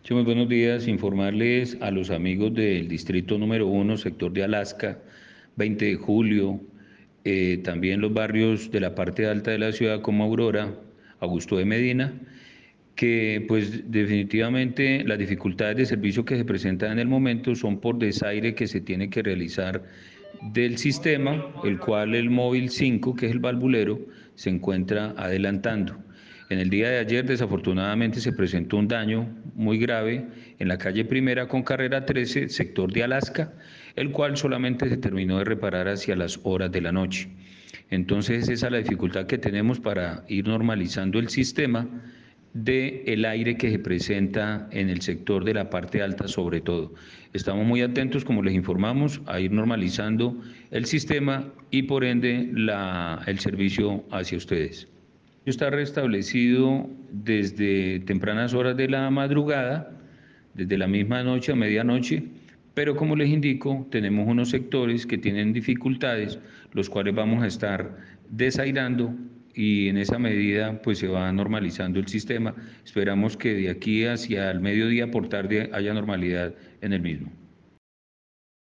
Muy buenos días. Informarles a los amigos del distrito número 1, sector de Alaska, 20 de julio, también los barrios de la parte alta de la ciudad como Aurora, Augusto de Medina, que pues definitivamente las dificultades de servicio que se presentan en el momento son por desaire que se tiene que realizar del sistema, el cual el móvil 5, que es el valvulero, se encuentra adelantando. En el día de ayer, desafortunadamente, se presentó un daño muy grave en la calle Primera con carrera 13, sector de Alaska, el cual solamente se terminó de reparar hacia las horas de la noche. Entonces, esa es la dificultad que tenemos para ir normalizando el sistema del aire que se presenta en el sector de la parte alta sobre todo. Estamos muy atentos, como les informamos, a ir normalizando el sistema y por ende el servicio hacia ustedes. Está restablecido desde tempranas horas de la madrugada, desde la misma noche a medianoche, pero como les indico, tenemos unos sectores que tienen dificultades, los cuales vamos a estar desairando y en esa medida pues se va normalizando el sistema. Esperamos que de aquí hacia el mediodía por tarde haya normalidad en el mismo.